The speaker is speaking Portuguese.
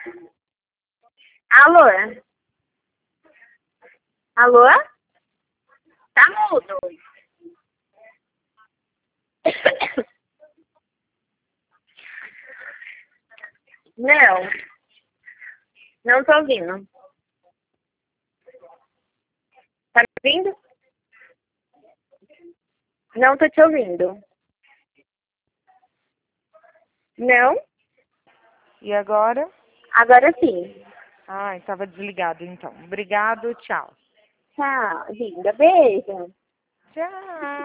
Alô? Alô? Tá mudo. Não, não tô ouvindo. Tá me ouvindo? Não tô te ouvindo. Não? E agora? Agora sim. Ah, estava desligado então. Obrigado, tchau. Tchau, linda. Beijo. Tchau.